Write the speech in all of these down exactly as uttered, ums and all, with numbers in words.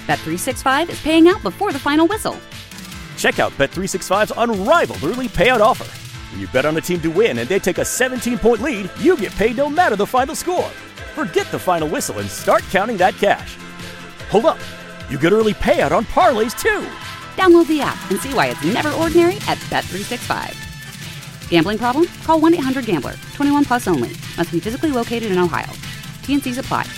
Bet three sixty-five is paying out before the final whistle. Check out Bet three sixty-five's unrivaled early payout offer. When you bet on a team to win and they take a seventeen-point lead, you get paid no matter the final score. Forget the final whistle and start counting that cash. Hold up. You get early payout on parlays, too. Download the app and see why it's never ordinary at Bet three sixty-five. Gambling problem? Call one eight hundred gambler. twenty-one plus only. Must be physically located in Ohio. T N Cs apply.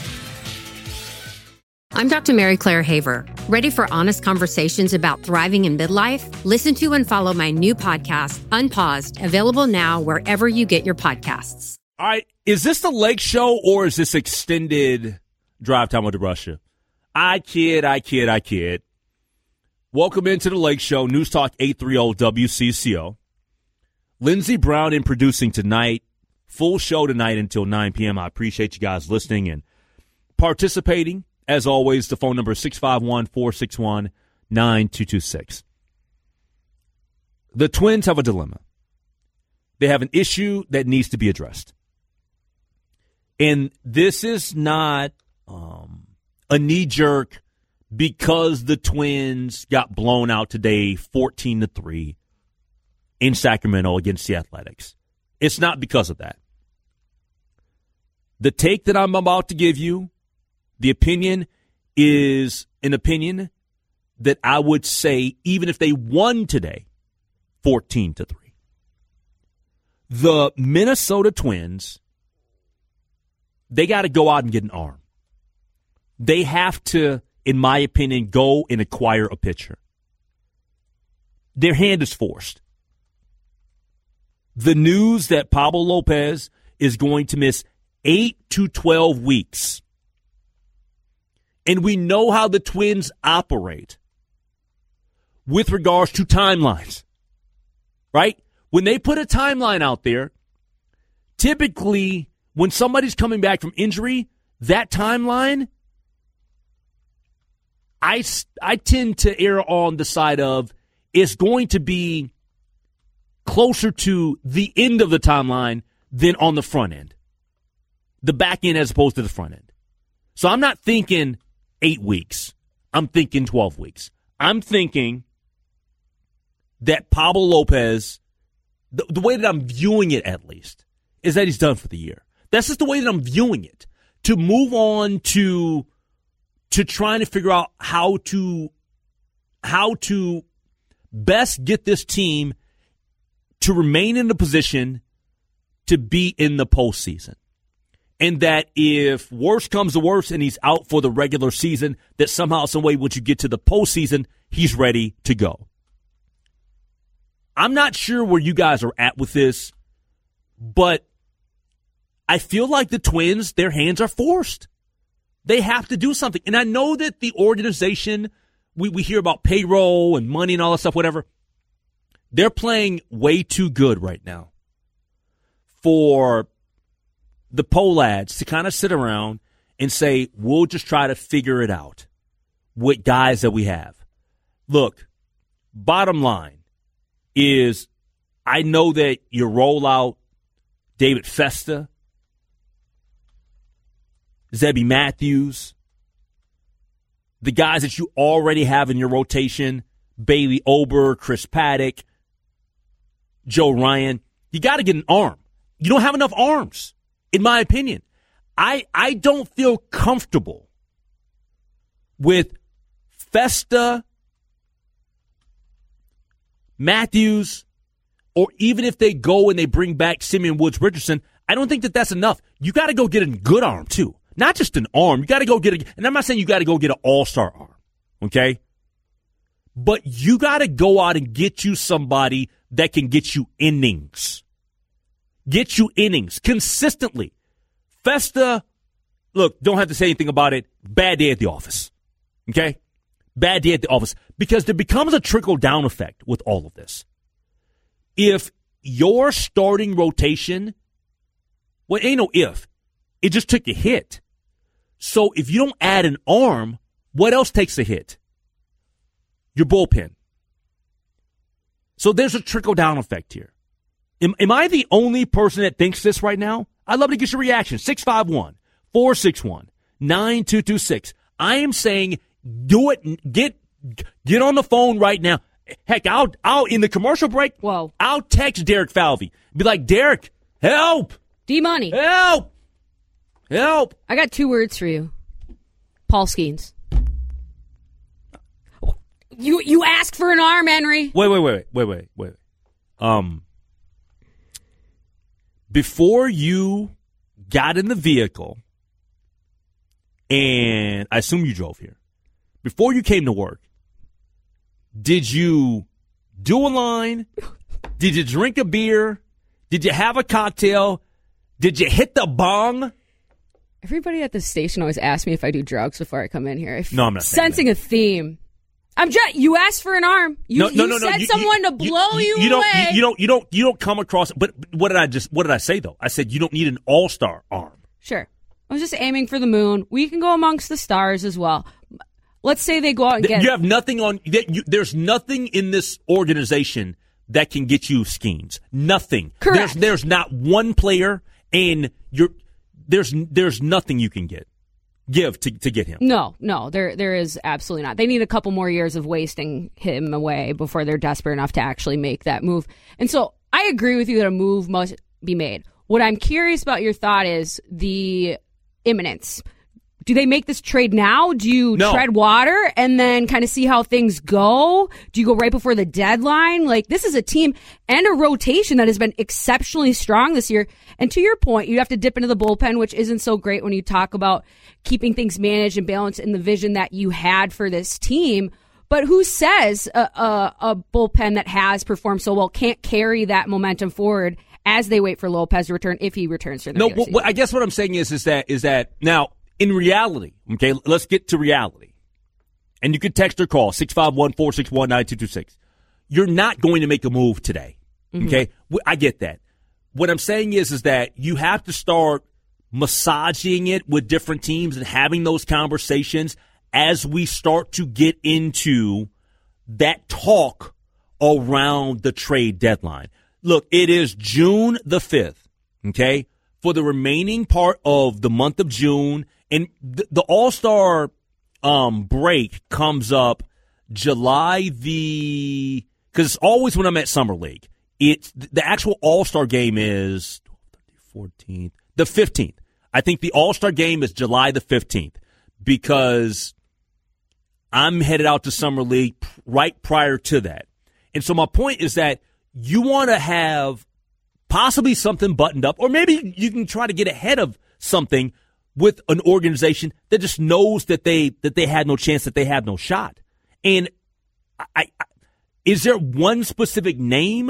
I'm Doctor Mary Claire Haver. Ready for honest conversations about thriving in midlife? Listen to and follow my new podcast, Unpaused, available now wherever you get your podcasts. All right, is this the Lake Show or is this extended drive time with DeBruscia? I kid, I kid, I kid. Welcome into the Lake Show, News Talk eight thirty W C C O. Lindsey Brown in producing tonight. Full show tonight until nine p.m. I appreciate you guys listening and participating. As always, the phone number is six five one, four six one, nine two two six. The Twins have a dilemma. They have an issue that needs to be addressed. And this is not um, a knee-jerk because the Twins got blown out today fourteen to three in Sacramento against the Athletics. It's not because of that. The take that I'm about to give you, the opinion is an opinion that I would say even if they won today, fourteen to three. The Minnesota Twins, they got to go out and get an arm. They have to, in my opinion, go and acquire a pitcher. Their hand is forced. The news that Pablo Lopez is going to miss eight to twelve weeks. And we know how the Twins operate with regards to timelines, right? When they put a timeline out there, typically when somebody's coming back from injury, that timeline, I, I tend to err on the side of it's going to be closer to the end of the timeline than on the front end, the back end as opposed to the front end. So I'm not thinking eight weeks. I'm thinking twelve weeks. I'm thinking that Pablo Lopez, the, the way that I'm viewing it at least, is that he's done for the year. That's just the way that I'm viewing it. To move on to to trying to figure out how to how to best get this team to remain in the position to be in the postseason. And that if worse comes to worse and he's out for the regular season, that somehow, some way, once you get to the postseason, he's ready to go. I'm not sure where you guys are at with this, but I feel like the Twins, their hands are forced. They have to do something. And I know that the organization, we, we hear about payroll and money and all that stuff, whatever. They're playing way too good right now for the Pohlads to kind of sit around and say, we'll just try to figure it out with guys that we have. Look, bottom line is I know that you roll out David Festa, Zebby Matthews, the guys that you already have in your rotation, Bailey Ober, Chris Paddock, Joe Ryan. You got to get an arm. You don't have enough arms. In my opinion, I I don't feel comfortable with Festa, Matthews, or even if they go and they bring back Simeon Woods Richardson, I don't think that that's enough. You got to go get a good arm, too. Not just an arm. You got to go get a, and I'm not saying you got to go get an all-star arm, okay? But you got to go out and get you somebody that can get you innings. Get you innings consistently. Festa, look, don't have to say anything about it. Bad day at the office. Okay? Bad day at the office. Because there becomes a trickle-down effect with all of this. If your starting rotation, well, ain't no if. It just took a hit. So if you don't add an arm, what else takes a hit? Your bullpen. So there's a trickle-down effect here. Am, am I the only person that thinks this right now? I'd love to get your reaction. six five one, four six one, nine two two six. I am saying Do it. Get get on the phone right now. Heck, I'll I'll in the commercial break. Whoa. I'll text Derek Falvey. Be like, Derek, help. D-Money. Help. Help. I got two words for you. Paul Skeens. You you asked for an arm, Henry. Wait, wait, wait, wait, wait, wait. Um, before you got in the vehicle, and I assume you drove here, before you came to work, did you do a line? Did you drink a beer? Did you have a cocktail? Did you hit the bong? Everybody at the station always asks me if I do drugs before I come in here. No, I'm not sensing a theme. I'm just, you asked for an arm. You, no, no, you no, no. said you, someone you, to blow you, you, you away. Don't, you, you don't. You don't. You don't come across. But what did I just? What did I say though? I said you don't need an all-star arm. Sure. I was just aiming for the moon. We can go amongst the stars as well. Let's say they go out and get. You have nothing on. You, there's nothing in this organization that can get you Skeens. Nothing. Correct. There's there's not one player, and you're there's there's nothing you can get. Give to to get him. No, no, there there is absolutely not. They need a couple more years of wasting him away before they're desperate enough to actually make that move. And so I agree with you that a move must be made. What I'm curious about your thought is the imminence. Do they make this trade now? Do you no. tread water and then kind of see how things go? Do you go right before the deadline? Like, this is a team and a rotation that has been exceptionally strong this year. And to your point, you have to dip into the bullpen, which isn't so great when you talk about keeping things managed and balanced in the vision that you had for this team. But who says a, a, a bullpen that has performed so well can't carry that momentum forward as they wait for Lopez to return, if he returns for the No, what, what, I guess what I'm saying is, is that is that now, in reality, okay, let's get to reality. And you can text or call six five one, four six one, nine two two six. You're not going to make a move today, okay? Mm-hmm. I get that. What I'm saying is, is that you have to start massaging it with different teams and having those conversations as we start to get into that talk around the trade deadline. Look, it is June the fifth, okay? For the remaining part of the month of June, and the, the All-Star um, break comes up July the – because it's always when I'm at Summer League. It's the actual All-Star game is fourteenth, the fifteenth. I think the All-Star game is July the fifteenth because I'm headed out to Summer League right prior to that. And so my point is that you want to have possibly something buttoned up, or maybe you can try to get ahead of something with an organization that just knows that they that they had no chance, that they have no shot. And I, I, is there one specific name?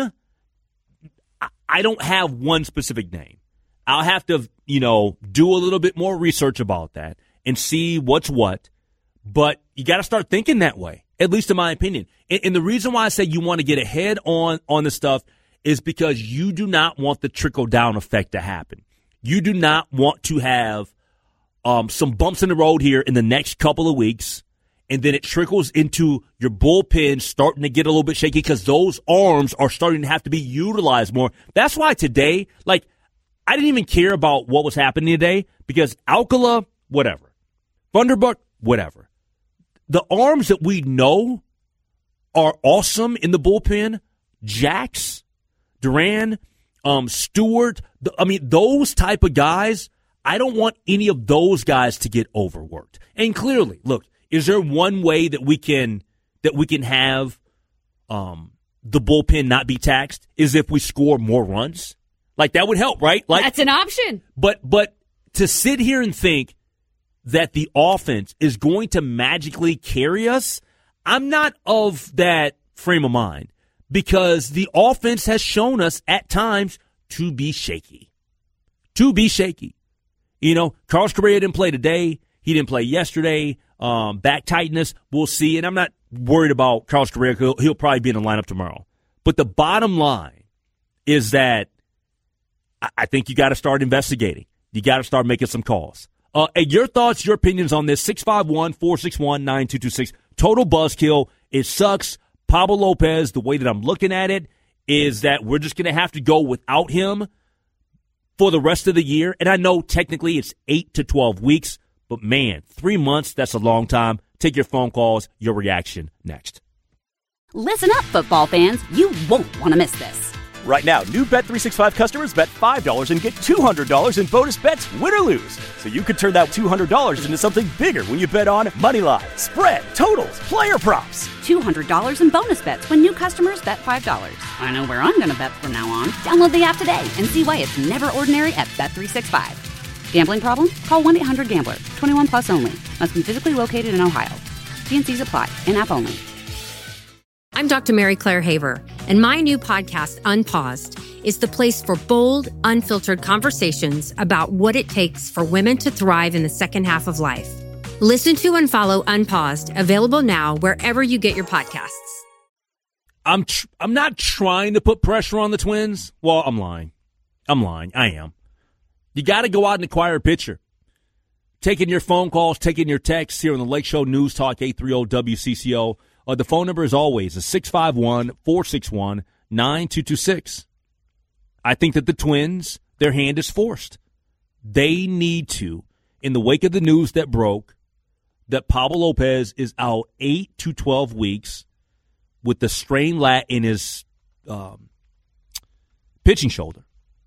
I, I don't have one specific name. I'll have to, you know, do a little bit more research about that and see what's what. But you got to start thinking that way, at least in my opinion. And, and the reason why I say you want to get ahead on on this stuff is because you do not want the trickle-down effect to happen. You do not want to have um, some bumps in the road here in the next couple of weeks, and then it trickles into your bullpen starting to get a little bit shaky because those arms are starting to have to be utilized more. That's why today, like, I didn't even care about what was happening today because Alcala, whatever. Thunderbuck, whatever. The arms that we know are awesome in the bullpen, Jax, Duran, um, Stewart, the, I mean, those type of guys, I don't want any of those guys to get overworked. And clearly, look, is there one way that we can that we can have um, the bullpen not be taxed? Is if we score more runs? Like, that would help, right? Like, that's an option. But but to sit here and think that the offense is going to magically carry us, I'm not of that frame of mind. Because the offense has shown us at times to be shaky. To be shaky. You know, Carlos Correa didn't play today. He didn't play yesterday. Um, back tightness, we'll see. And I'm not worried about Carlos Correa. He'll, he'll probably be in the lineup tomorrow. But the bottom line is that I, I think you got to start investigating. You got to start making some calls. Uh, and your thoughts, your opinions on this, six five one, four six one, nine two two six. Total buzzkill. It sucks. Pablo Lopez, the way that I'm looking at it, is that we're just going to have to go without him for the rest of the year. And I know technically it's eight to twelve weeks, but man, three months, that's a long time take your phone calls, your reaction next. Listen up, football fans. You won't want to miss this. Right now, new Bet three sixty-five customers bet five dollars and get two hundred dollars in bonus bets, win or lose. So you could turn that two hundred dollars into something bigger when you bet on money line, spread, totals, player props. two hundred dollars in bonus bets when new customers bet five dollars. I know where I'm going to bet from now on. Download the app today and see why it's never ordinary at Bet three sixty-five. Gambling problem? Call one eight hundred gambler. twenty-one plus only. Must be physically located in Ohio. T and C's apply. In-app only. I'm Doctor Mary Claire Haver, and my new podcast, Unpaused, is the place for bold, unfiltered conversations about what it takes for women to thrive in the second half of life. Listen to and follow Unpaused, available now wherever you get your podcasts. I'm tr- I'm not trying to put pressure on the Twins. Well, I'm lying. I'm lying. I am. You got to go out and acquire a pitcher. Taking your phone calls, taking your texts here on the Lake Show News Talk eight thirty W C C O. Uh, the phone number, as always, is six five one, four six one, nine two two six. I think that the Twins, their hand is forced. They need to, in the wake of the news that broke, that Pablo Lopez is out eight to twelve weeks with the strained lat in his um, pitching shoulder.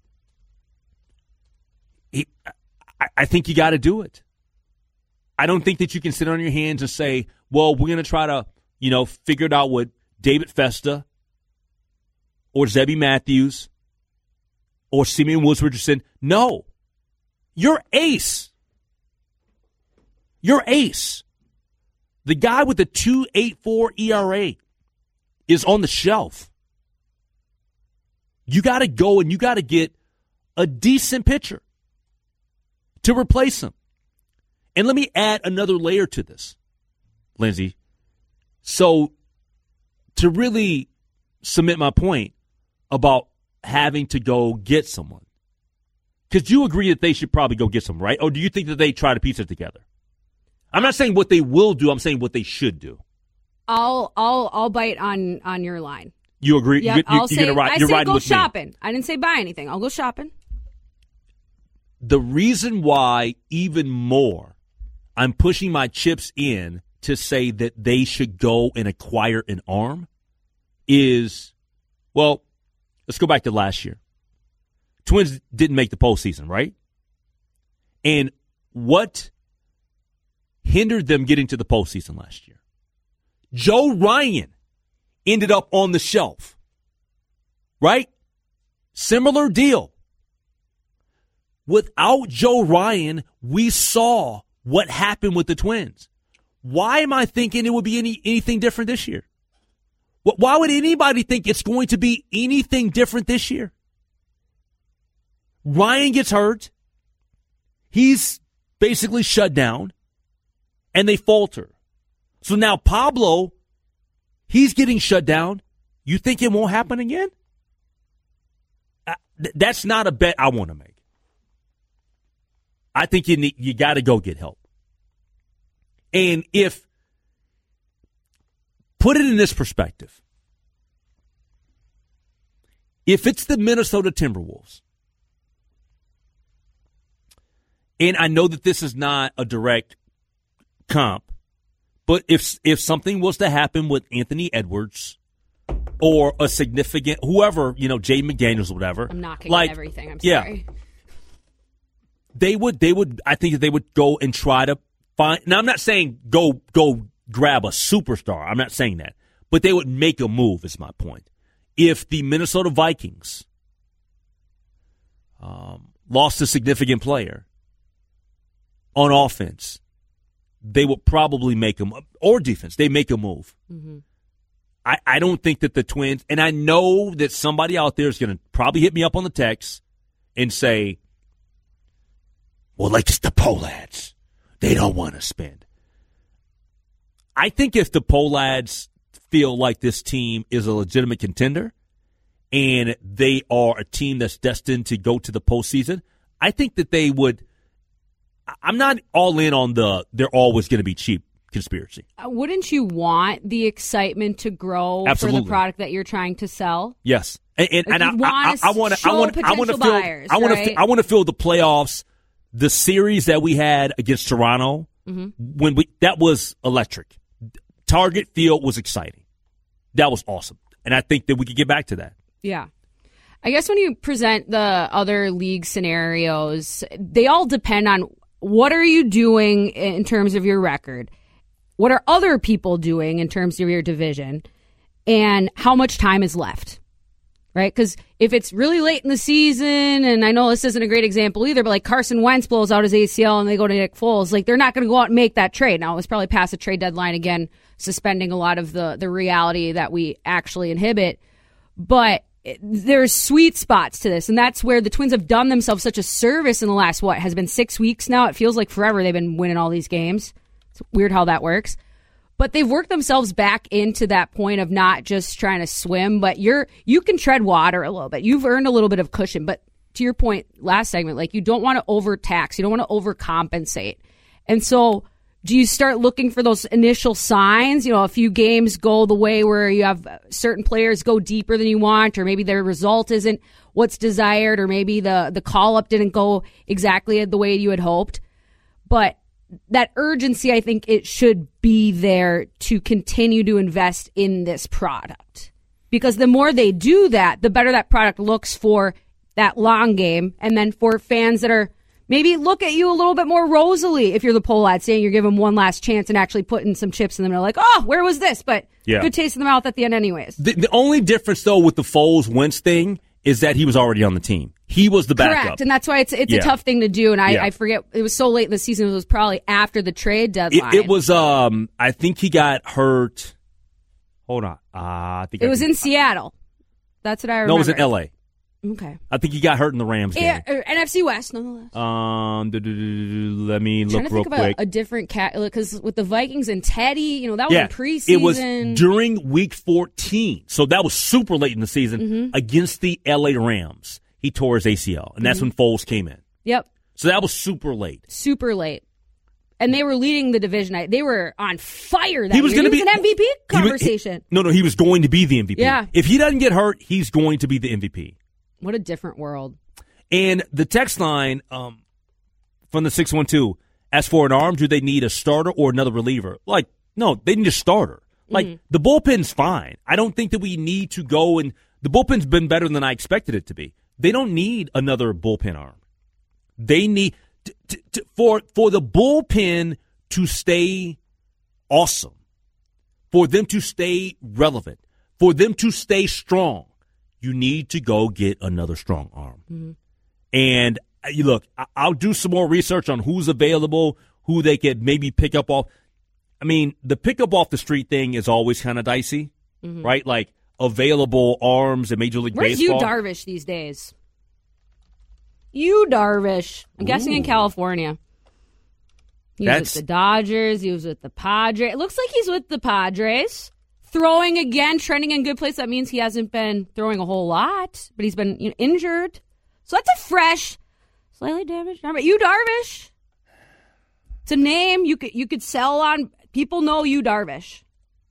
He, I, I think you got to do it. I don't think that you can sit on your hands and say, well, we're going to try to, you know, figure it out with David Festa or Zebby Matthews or Simeon Woods Richardson. No. You're ace. You're ace. The guy with the two point eight four E R A is on the shelf. You got to go and you got to get a decent pitcher to replace him. And let me add another layer to this, Lindsay. So, to really cement my point about having to go get someone, because you agree that they should probably go get someone, right? Or do you think that they try to piece it together? I'm not saying what they will do. I'm saying what they should do. I'll I'll I'll bite on on your line. You agree? Yep, you, you, I'll you're say, gonna ride, I you're say riding go with shopping. Me. I didn't say buy anything. I'll go shopping. The reason why, even more, I'm pushing my chips in to say that they should go and acquire an arm is, well, let's go back to last year. Twins didn't make the postseason, right? And what hindered them getting to the postseason last year? Joe Ryan ended up on the shelf, right? Similar deal. Without Joe Ryan, we saw what happened with the Twins. Why am I thinking it would be any anything different this year? Why would anybody think it's going to be anything different this year? Ryan gets hurt. He's basically shut down. And they falter. So now Pablo, he's getting shut down. You think it won't happen again? Uh, th- that's not a bet I want to make. I think you need, you got to go get help. And if, put it in this perspective, if it's the Minnesota Timberwolves, and I know that this is not a direct comp, but if if something was to happen with Anthony Edwards or a significant, whoever, you know, Jay McDaniels or whatever. I'm knocking like, on everything. I'm yeah, sorry. They would, they would, I think that they would go and try to find, now I'm not saying go, go grab a superstar. I'm not saying that. But they would make a move, is my point. If the Minnesota Vikings um, lost a significant player on offense, they would probably make a move, or defense, they make a move. Mm-hmm. I, I don't think that the Twins, and I know that somebody out there is going to probably hit me up on the text and say, well, like it's the Pohlads. They don't want to spend. I think if the Pohlads feel like this team is a legitimate contender and they are a team that's destined to go to the postseason, I think that they would. I'm not all in on the they're always going to be cheap conspiracy. Uh, wouldn't you want the excitement to grow Absolutely. for the product that you're trying to sell? Yes, and, and, like and I, I, I want to. I want. I want to feel. Buyers, I want right? to. I want to feel the playoffs. The series that we had against Toronto Mm-hmm. When we that was electric. Target Field was exciting. That was awesome. And I think that we could get back to that. Yeah. I guess when you present the other league scenarios, they all depend on what are you doing in terms of your record? What are other people doing in terms of your division? And how much time is left? Right? Because if it's really late in the season, and I know this isn't a great example either, but like Carson Wentz blows out his A C L and they go to Nick Foles, like they're not going to go out and make that trade. Now, it was probably past the trade deadline again, suspending a lot of the, the reality that we actually inhibit. But there's sweet spots to this, and that's where the Twins have done themselves such a service in the last, what, has been six weeks now? It feels like forever they've been winning all these games. It's weird how that works. But they've worked themselves back into that point of not just trying to swim, but you're you can tread water a little bit. You've earned a little bit of cushion. But to your point last segment, like you don't want to overtax. You don't want to overcompensate. And so do you start looking for those initial signs? You know, a few games go the way where you have certain players go deeper than you want, or maybe their result isn't what's desired, or maybe the, the call-up didn't go exactly the way you had hoped. But that urgency, I think it should be there to continue to invest in this product. Because the more they do that, the better that product looks for that long game. And then for fans that are maybe look at you a little bit more rosily if you're the Pohlad, saying you're giving them one last chance and actually putting some chips in them. They're like, oh, where was this? But yeah. Good taste in the mouth at the end anyways. The, the only difference, though, with the Foles-Wentz thing is that he was already on the team. He was the backup. Correct, and that's why it's it's yeah. a tough thing to do. And I, yeah. I forget, it was so late in the season, it was probably after the trade deadline. It, it was, um, I think he got hurt. Hold on. Uh, I think It I was think, in Seattle. That's what I remember. No, it was in L A. Okay. I think he got hurt in the Rams game. Yeah, N F C West, nonetheless. Um, do, do, do, do, let me I'm look trying to real think quick. about a different cat, because with the Vikings and Teddy, you know, that was yeah, in preseason. It was during week fourteen, so that was super late in the season mm-hmm. against the L A Rams. He tore his A C L, and that's mm-hmm. when Foles came in. Yep. So that was super late. Super late. And they were leading the division. They were on fire that he was year. Gonna he was be, an M V P conversation. He, he, no, no, he was going to be the M V P. Yeah. If he doesn't get hurt, he's going to be the M V P. What a different world. And the text line um, from the six one two, as for an arm, do they need a starter or another reliever? Like, no, they need a starter. Like, mm-hmm. the bullpen's fine. I don't think that we need to go and – the bullpen's been better than I expected it to be. They don't need another bullpen arm. They need t- t- t- for for the bullpen to stay awesome, for them to stay relevant, for them to stay strong. You need to go get another strong arm. Mm-hmm. And you look, I- I'll do some more research on who's available, who they could maybe pick up off. I mean, the pick up off the street thing is always kind of dicey, mm-hmm. right? Like, available arms in Major League Where's Baseball. Where's Yu Darvish these days? Yu Darvish. I'm Ooh. guessing in California. He was That's... with the Dodgers. He was with the Padres. It looks like he's with the Padres. Throwing again, trending in good place. That means he hasn't been throwing a whole lot, but he's been you know, injured. So that's a fresh, slightly damaged arm. But Yu Darvish. It's a name you could you could sell on. People know Yu Darvish.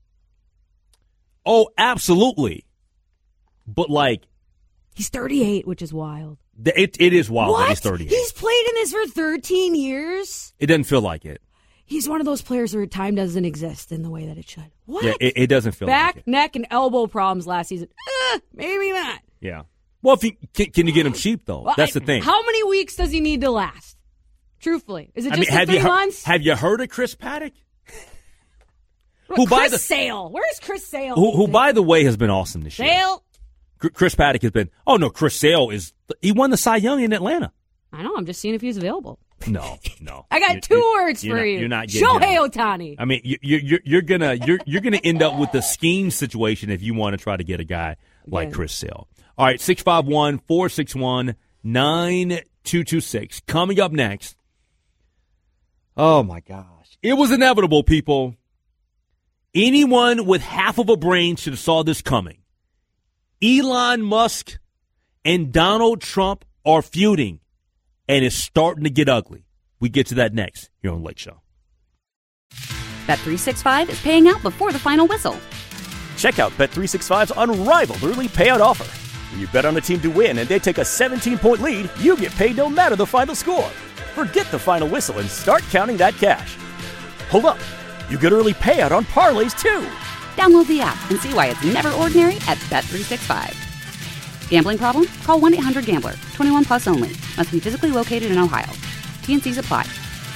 Oh, absolutely. But, like... He's thirty-eight, which is wild. It, it is wild what? that he's thirty-eight. He's played in this for thirteen years? It doesn't feel like it. He's one of those players where time doesn't exist in the way that it should. What? Yeah, it, it doesn't feel Back, like it. Back, neck, and elbow problems last season. Uh, maybe not. Yeah. Well, if you, can, can you get him cheap, though? Well, That's I, the thing. How many weeks does he need to last? Truthfully. Is it just I mean, three you heard, months? Have you heard of Chris Paddock? who Chris by the, Sale. Where's Chris Sale? Who, who, by the way, has been awesome this Sale? year. Sale? Chris Paddock has been. Oh, no, Chris Sale is. He won the Cy Young in Atlanta. I know. I'm just seeing if he's available. No, no. I got you're, two you're, words you're for not, you. You're not getting Shohei Ohtani. I mean, you, you, you're you're gonna you're you're gonna end up with the scheme situation if you want to try to get a guy like yeah. Chris Sale. All right, six five one, four six one, nine two two six. Coming up next. Oh my gosh, it was inevitable, people. Anyone with half of a brain should have saw this coming. Elon Musk and Donald Trump are feuding, and it's starting to get ugly. We get to that next here on Lake Show. Bet three sixty-five is paying out before the final whistle. Check out Bet three sixty-five's unrivaled early payout offer. When you bet on a team to win and they take a seventeen-point lead, you get paid no matter the final score. Forget the final whistle and start counting that cash. Hold up. You get early payout on parlays, too. Download the app and see why it's never ordinary at Bet three sixty-five. Gambling problem? Call one eight hundred gambler. twenty-one plus only. Must be physically located in Ohio. T N Cs apply.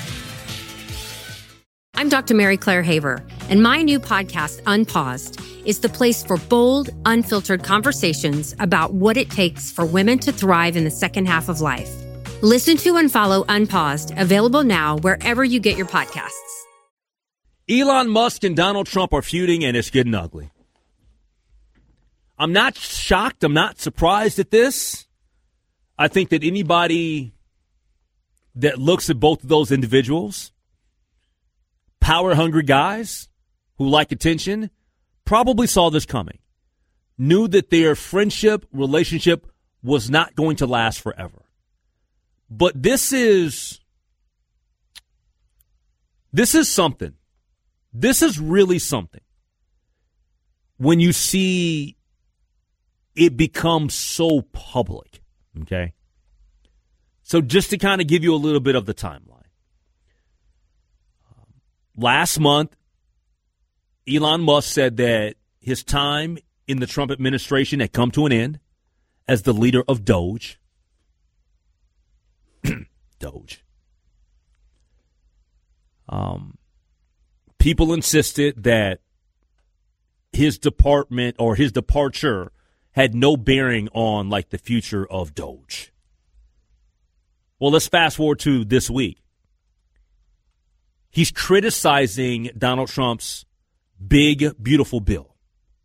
I'm Doctor Mary Claire Haver, and my new podcast, Unpaused, is the place for bold, unfiltered conversations about what it takes for women to thrive in the second half of life. Listen to and follow Unpaused, available now wherever you get your podcasts. Elon Musk and Donald Trump are feuding, and it's getting ugly. I'm not shocked. I'm not surprised at this. I think that anybody that looks at both of those individuals, power-hungry guys who like attention, probably saw this coming, knew that their friendship, relationship was not going to last forever. But this is, this is something. This is really something. When you see it become so public, okay? So just to kind of give you a little bit of the timeline. Um, last month, Elon Musk said that his time in the Trump administration had come to an end as the leader of Doge. Doge. Um, people insisted that his department or his departure had no bearing on like the future of Doge. Well, let's fast forward to this week. He's criticizing Donald Trump's big, beautiful bill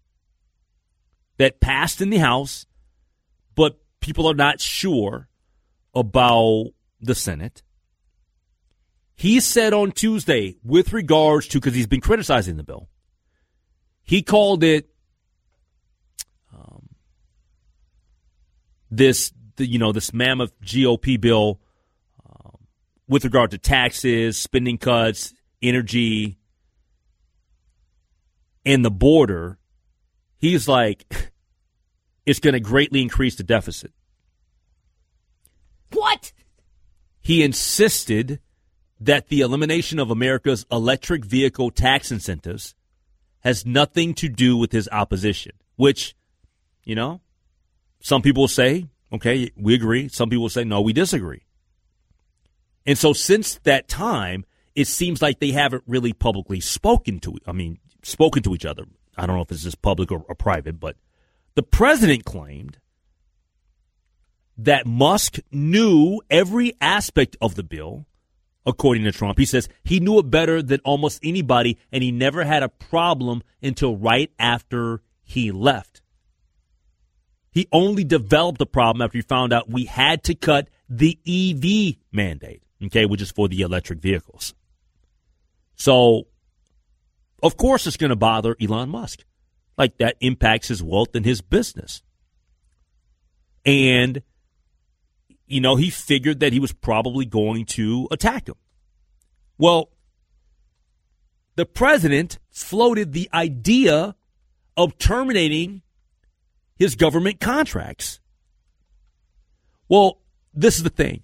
that passed in the House, but people are not sure about the Senate. He said on Tuesday, with regards to, because he's been criticizing the bill, he called it um, this, the, you know, this mammoth G O P bill um, with regard to taxes, spending cuts, energy, and the border. He's like, it's going to greatly increase the deficit. What? He insisted that the elimination of America's electric vehicle tax incentives has nothing to do with his opposition, which, you know, some people say, okay, we agree. Some people say, no, we disagree. And so since that time, it seems like they haven't really publicly spoken to, I mean, spoken to each other. I don't know if this is public or, or private, but the president claimed that Musk knew every aspect of the bill, according to Trump. He says he knew it better than almost anybody, and he never had a problem until right after he left. He only developed the problem after he found out we had to cut the E V mandate, okay, which is for the electric vehicles. So, of course it's going to bother Elon Musk. Like, that impacts his wealth and his business. And you know, he figured that he was probably going to attack him. Well, the president floated the idea of terminating his government contracts. Well, this is the thing.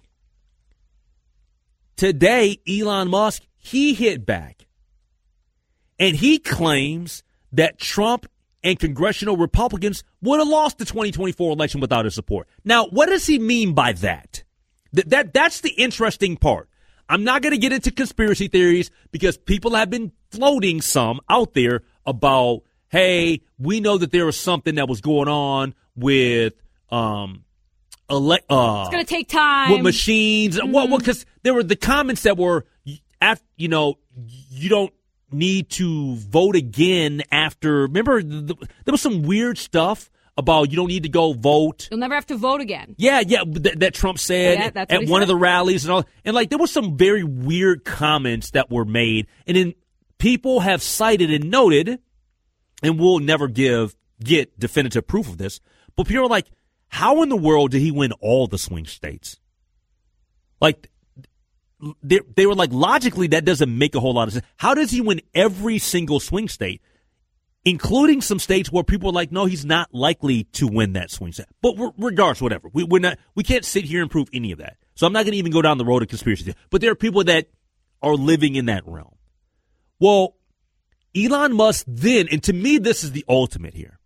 Today, Elon Musk, he hit back. And he claims that Trump and congressional Republicans would have lost the twenty twenty-four election without his support. Now, what does he mean by that? That, that that's the interesting part. I'm not going to get into conspiracy theories because people have been floating some out there about, hey, we know that there was something that was going on with um, ele- uh, it's going to take time with machines. Mm-hmm. Well, because well, there were the comments that were, after, you know, you don't need to vote again after. Remember, the, there was some weird stuff about you don't need to go vote. You'll never have to vote again. Yeah, yeah, that, that Trump said yeah, that's at one said. of the rallies and all. And like there was some very weird comments that were made, and then people have cited and noted, and we'll never give get definitive proof of this. But people are like, how in the world did he win all the swing states? Like. They, they were like, logically, that doesn't make a whole lot of sense. How does he win every single swing state, including some states where people are like, no, he's not likely to win that swing state? But regardless, whatever. We, we're not, we can't sit here and prove any of that. So I'm not going to even go down the road of conspiracy. But there are people that are living in that realm. Well, Elon Musk then, and to me this is the ultimate here,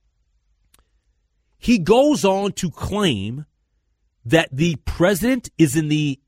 he goes on to claim that the president is in the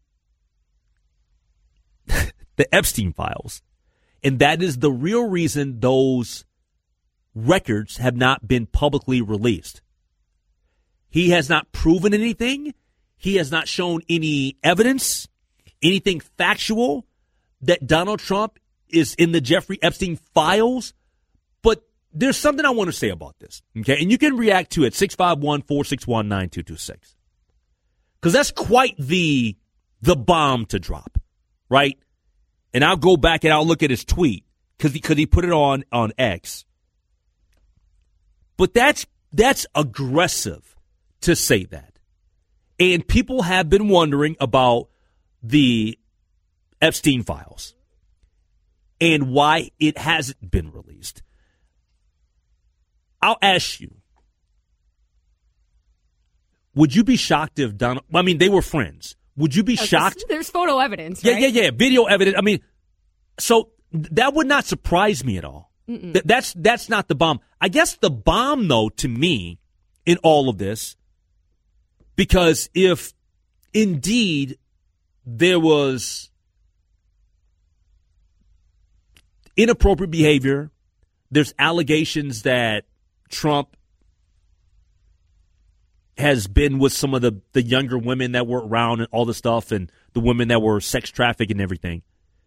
the Epstein files, and that is the real reason those records have not been publicly released. He has not proven anything. He has not shown any evidence, anything factual that Donald Trump is in the Jeffrey Epstein files. But there's something I want to say about this, okay? And you can react to it, six five one, four six one, nine two two six. Because that's quite the the bomb to drop, right? And I'll go back and I'll look at his tweet because he, 'cause he put it on, on X. But that's that's aggressive to say that. And people have been wondering about the Epstein files and why it hasn't been released. I'll ask you, would you be shocked if Donald, I mean, they were friends. Would you be okay, shocked? There's photo evidence, Yeah, right? yeah, yeah. Video evidence. I mean, so th- that would not surprise me at all. Th- that's that's not the bomb. I guess the bomb, though, to me, in all of this, because if indeed there was inappropriate behavior, there's allegations that Trump has been with some of the, the younger women that were around and all the stuff and the women that were sex trafficked and everything.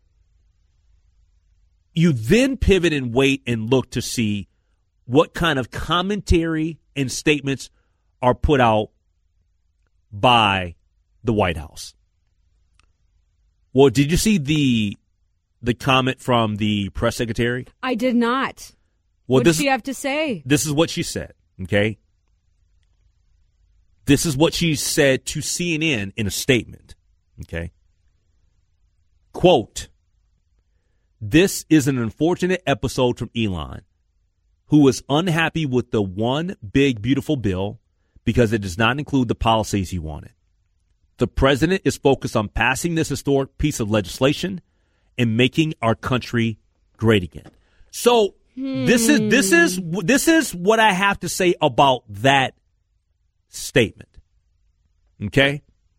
You then pivot and wait and look to see what kind of commentary and statements are put out by the White House. Well, did you see the the comment from the press secretary? I did not. Well, what this, did she have to say? This is what she said, okay? This is what she said to C N N in a statement, okay? Quote, "This is an unfortunate episode from Elon, who is unhappy with the one big, beautiful bill because it does not include the policies he wanted. The president is focused on passing this historic piece of legislation and making our country great again." So hmm. this is this is this is what I have to say about that statement. Okay?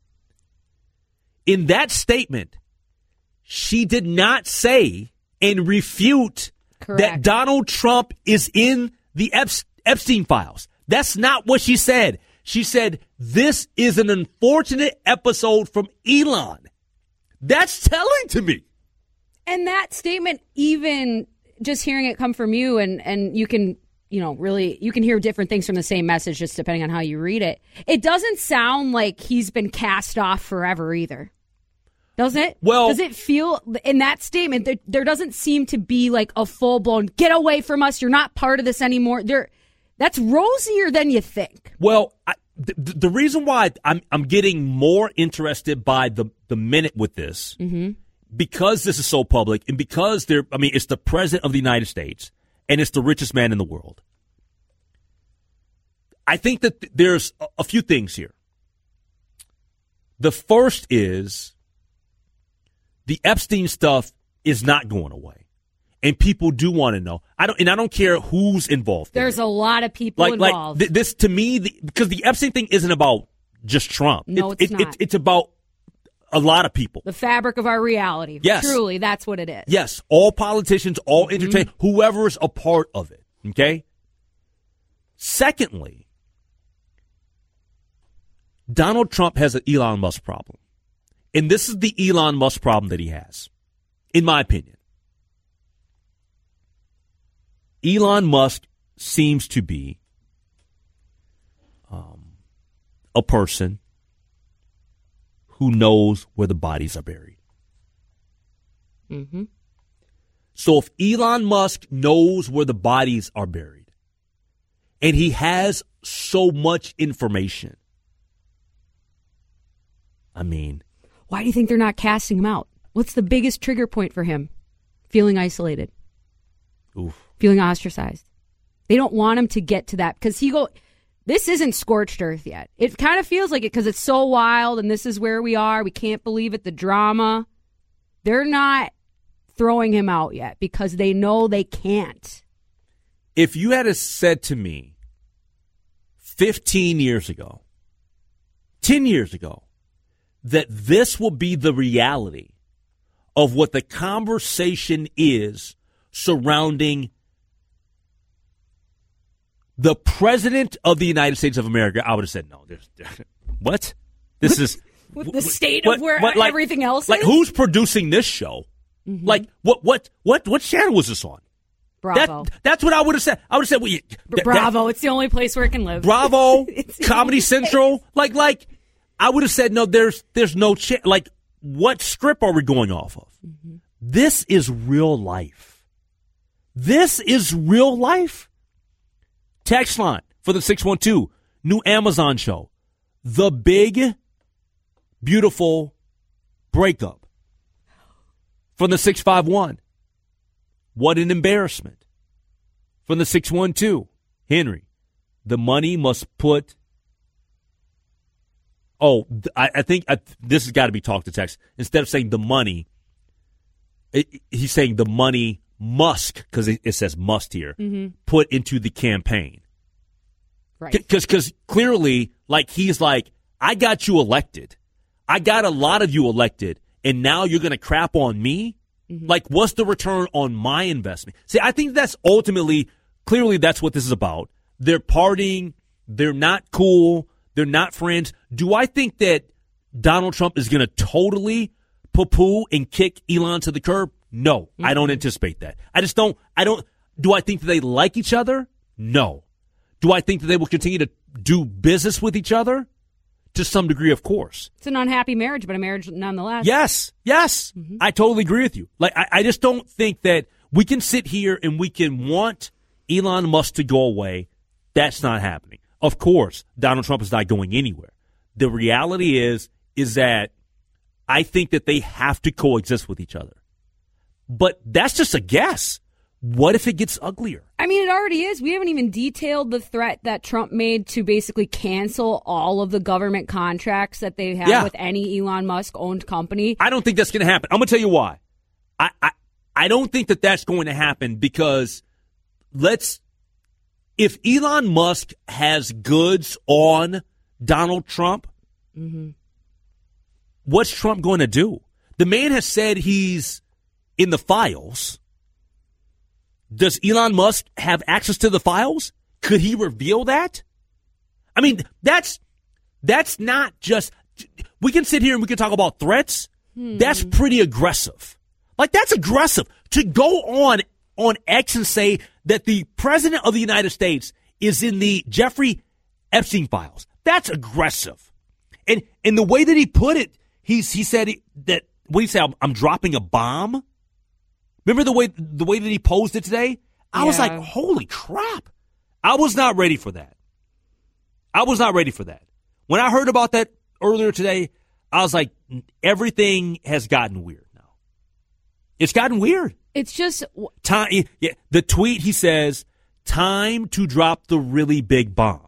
In that statement, she did not say and refute Correct. that Donald Trump is in the Ep- Epstein files. That's not what she said. She said, this is an unfortunate episode from Elon. That's telling to me. And that statement, even just hearing it come from you, and, and you can, you know, really, you can hear different things from the same message just depending on how you read it. It doesn't sound like he's been cast off forever either. Doesn't it? Well, does it feel in that statement that there doesn't seem to be like a full blown get away from us? You're not part of this anymore. There, that's rosier than you think. Well, I, the, the reason why I'm I'm getting more interested by the the minute with this, mm-hmm. because this is so public and because they're, I mean, it's the president of the United States and it's the richest man in the world. I think that there's a, a few things here. The first is, the Epstein stuff is not going away, and people do want to know. I don't, and I don't care who's involved. There's in a lot of people like, involved. Like th- this to me, the, because the Epstein thing isn't about just Trump. No, it, it's it, not. It, it's about a lot of people. The fabric of our reality. Yes, truly, that's what it is. Yes, all politicians, all mm-hmm. entertainers, whoever is a part of it. Okay. Secondly, Donald Trump has an Elon Musk problem. And this is the Elon Musk problem that he has, in my opinion. Elon Musk seems to be um, a person who knows where the bodies are buried. Mm-hmm. So if Elon Musk knows where the bodies are buried, and he has so much information, I mean, why do you think they're not casting him out? What's the biggest trigger point for him? Feeling isolated. Oof. Feeling ostracized. They don't want him to get to that because he go. This isn't scorched earth yet. It kind of feels like it because it's so wild and this is where we are. We can't believe it. The drama. They're not throwing him out yet because they know they can't. If you had said to me fifteen years ago, ten years ago, that this will be the reality of what the conversation is surrounding the President of the United States of America, I would have said, no, there's, what? This is... With the state what, of where what, like, everything else like, is? Like, who's producing this show? Mm-hmm. Like, what, what, what, what channel was this on? Bravo. That, that's what I would have said. I would have said, well, you, that, Bravo. That, it's the only place where it can live. Bravo. Comedy Central. Like, like, I would have said, no, there's, there's no chance. Like, what strip are we going off of? Mm-hmm. This is real life. This is real life. Text line for the six one two, new Amazon show. The Big, Beautiful Breakup. From the six five one. What an embarrassment. From the six one two. Henry, the money must put... Oh, I, I think I, this has got to be talk to text. Instead of saying the money, it, he's saying the money must, because it, it says must here, mm-hmm. put into the campaign. Right. Because because clearly, like, he's like, I got you elected. I got a lot of you elected, and now you're going to crap on me? Mm-hmm. Like, what's the return on my investment? See, I think that's ultimately, clearly that's what this is about. They're partying. They're not cool. They're not friends. Do I think that Donald Trump is going to totally poo-poo and kick Elon to the curb? No, mm-hmm. I don't anticipate that. I just don't, I don't, do I think that they like each other? No. Do I think that they will continue to do business with each other? To some degree, of course. It's an unhappy marriage, but a marriage nonetheless. Yes, yes. Mm-hmm. I totally agree with you. Like, I, I just don't think that we can sit here and we can want Elon Musk to go away. That's not happening. Of course, Donald Trump is not going anywhere. The reality is, is that I think that they have to coexist with each other. But that's just a guess. What if it gets uglier? I mean, it already is. We haven't even detailed the threat that Trump made to basically cancel all of the government contracts that they have yeah. with any Elon Musk-owned company. I don't think that's going to happen. I'm going to tell you why. I, I I don't think that that's going to happen because let's if Elon Musk has goods on Donald Trump, mm-hmm. what's Trump going to do? The man has said he's in the files. Does Elon Musk have access to the files? Could he reveal that? I mean, that's that's not just... We can sit here and we can talk about threats. Hmm. That's pretty aggressive. Like, that's aggressive. To go on on X and say that the president of the United States is in the Jeffrey Epstein files, that's aggressive. And and the way that he put it, he's he said he, that, what do you say, I'm, I'm dropping a bomb? Remember the way the way that he posed it today? I yeah. was like, holy crap. I was not ready for that. I was not ready for that. When I heard about that earlier today, I was like, everything has gotten weird now. It's gotten weird. It's just... time. Yeah, the tweet, he says, time to drop the really big bomb.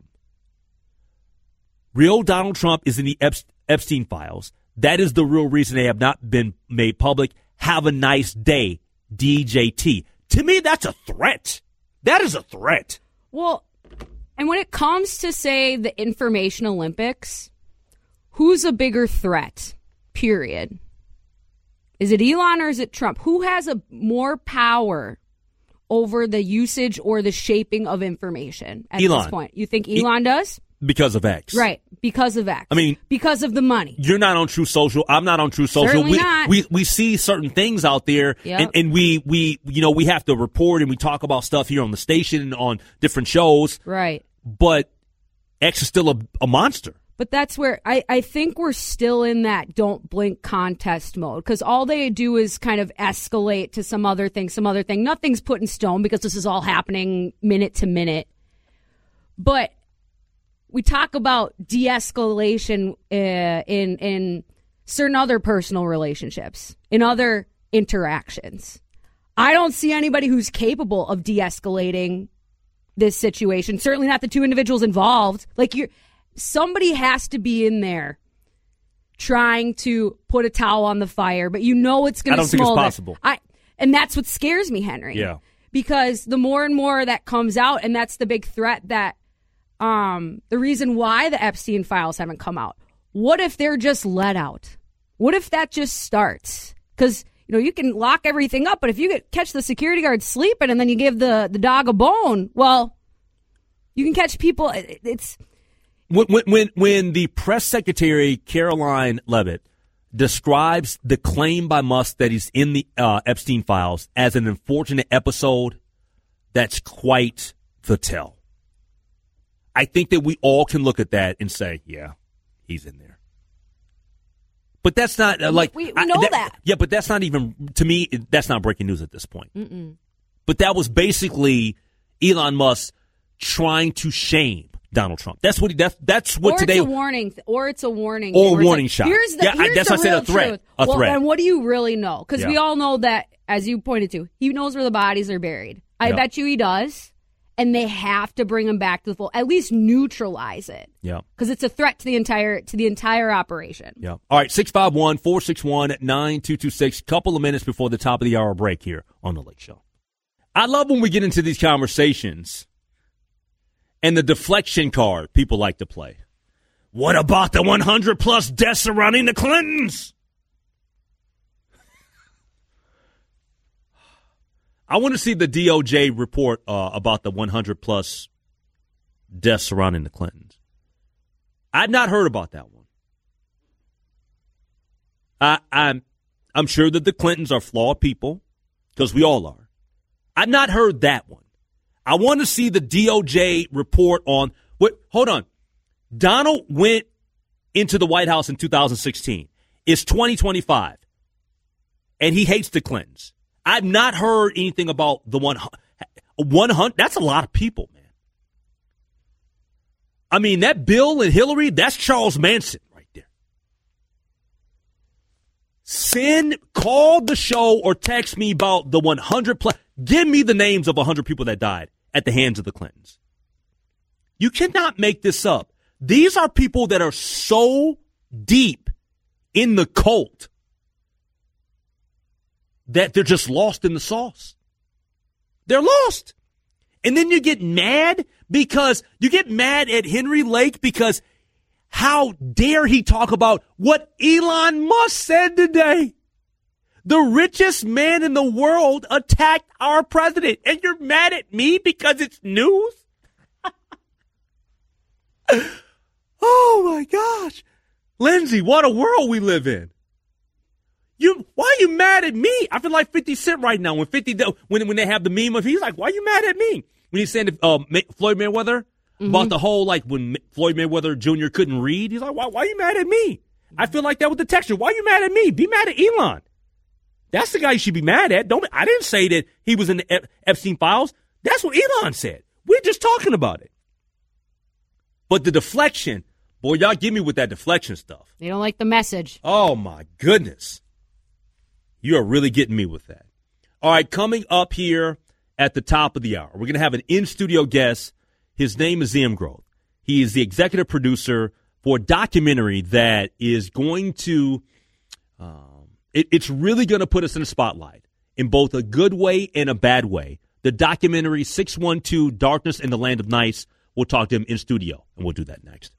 Real Donald Trump is in the Epstein files. That is the real reason they have not been made public. Have a nice day. D J T. To me, that's a threat. That is a threat. Well, and when it comes to, say, the Information Olympics, who's a bigger threat? Period. Is it Elon or is it Trump? Who has a more power over the usage or the shaping of information at Elon. this point? You think Elon e- does? Because of X. Right. Because of X. I mean, because of the money. You're not on True Social. I'm not on True Social. Certainly we, not. we we see certain things out there, yep. and, and we we you know we have to report and we talk about stuff here on the station and on different shows. Right. But X is still a, a monster. But that's where I, I think we're still in that don't blink contest mode, because all they do is kind of escalate to some other thing, some other thing. Nothing's put in stone because this is all happening minute to minute. But we talk about de-escalation uh, in in certain other personal relationships, in other interactions. I don't see anybody who's capable of de-escalating this situation. Certainly not the two individuals involved. Like, you're, somebody has to be in there trying to put a towel on the fire, but you know it's going to smolder. I don't think it's possible. I And that's what scares me, Henry. Yeah. Because the more and more that comes out, and that's the big threat that um, the reason why the Epstein files haven't come out. What if they're just let out? What if that just starts? Because, you know, you can lock everything up, but if you get, catch the security guard sleeping and then you give the, the dog a bone, well, you can catch people. It, it's when, when when the press secretary Caroline Leavitt describes the claim by Musk that he's in the uh, Epstein files as an unfortunate episode, that's quite the tell. I think that we all can look at that and say, yeah, he's in there. But that's not uh, like we, we I, know that, that. Yeah, but that's not even to me. That's not breaking news at this point. Mm-mm. But that was basically Elon Musk trying to shame Donald Trump. That's what he, that's that's what or today. It's a warning, or it's a warning, or a warning like, shot. Here's the, yeah, here's I, that's the what I said. real A threat. truth. A well, threat. And what do you really know? Because Yeah. we all know that, as you pointed to, he knows where the bodies are buried. I Yeah. bet you he does. And they have to bring him back to the full, at least neutralize it. Yeah. Because it's a threat to the entire to the entire operation. Yeah. All right, six five one, four six one, nine two two six. Couple of minutes before the top of the hour break here on The Lake Show. I love when we get into these conversations and the deflection card people like to play. What about the one hundred plus deaths surrounding the Clintons? I want to see the D O J report uh, about the one hundred plus deaths surrounding the Clintons. I've not heard about that one. I, I'm, I'm sure that the Clintons are flawed people, because we all are. I've not heard that one. I want to see the D O J report on what. Hold on. Donald went into the White House in two thousand sixteen. It's twenty twenty-five, and he hates the Clintons. I've not heard anything about the one hundred. That's a lot of people, man. I mean, that Bill and Hillary, that's Charles Manson right there. Send, call the show or text me about the one hundred plus. Give me the names of one hundred people that died at the hands of the Clintons. You cannot make this up. These are people that are so deep in the cult that they're just lost in the sauce. They're lost. And then you get mad because you get mad at Henry Lake because how dare he talk about what Elon Musk said today? The richest man in the world attacked our president. And you're mad at me because it's news? Oh my gosh. Lindsay, what a world we live in. You, why are you mad at me? I feel like fifty Cent right now. When fifty, when when they have the meme of, he's like, why are you mad at me? When he's saying to uh, Floyd Mayweather mm-hmm. about the whole, like, when Floyd Mayweather Junior couldn't read, he's like, why, why are you mad at me? I feel like that with the texture. Why are you mad at me? Be mad at Elon. That's the guy you should be mad at. Don't. I didn't say that he was in the Ep- Epstein files. That's what Elon said. We're just talking about it. But the deflection, boy, y'all give me with that deflection stuff. They don't like the message. Oh, my goodness. You are really getting me with that. All right, coming up here at the top of the hour, we're going to have an in-studio guest. His name is Zim Grove. He is the executive producer for a documentary that is going to, um, it, it's really going to put us in the spotlight in both a good way and a bad way. The documentary six one two, Darkness in the Land of Nice. We'll talk to him in studio, and we'll do that next.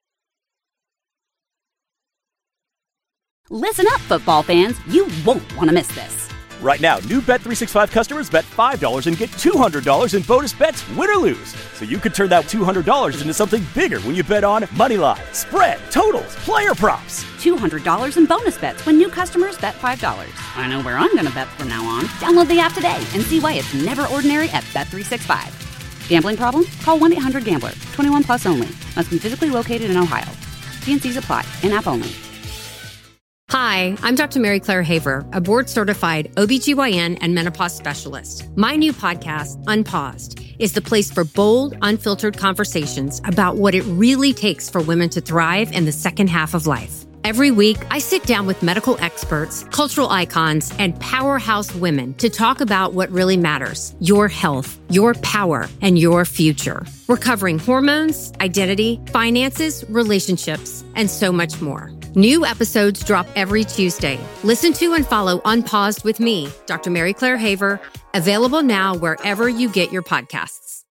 Listen up, football fans. You won't want to miss this. Right now, new Bet three sixty-five customers bet five dollars and get two hundred dollars in bonus bets, win or lose. So you could turn that two hundred dollars into something bigger when you bet on money line, spread, totals, player props. two hundred dollars in bonus bets when new customers bet five dollars. I know where I'm going to bet from now on. Download the app today and see why it's never ordinary at Bet three sixty-five. Gambling problem? Call one eight hundred gambler. twenty-one plus only. Must be physically located in Ohio. T and C's apply. In-app only. Hi, I'm Doctor Mary Claire Haver, a board-certified O B G Y N and menopause specialist. My new podcast, Unpaused, is the place for bold, unfiltered conversations about what it really takes for women to thrive in the second half of life. Every week, I sit down with medical experts, cultural icons, and powerhouse women to talk about what really matters: your health, your power, and your future. We're covering hormones, identity, finances, relationships, and so much more. New episodes drop every Tuesday. Listen to and follow Unpaused with me, Doctor Mary Claire Haver, available now wherever you get your podcasts.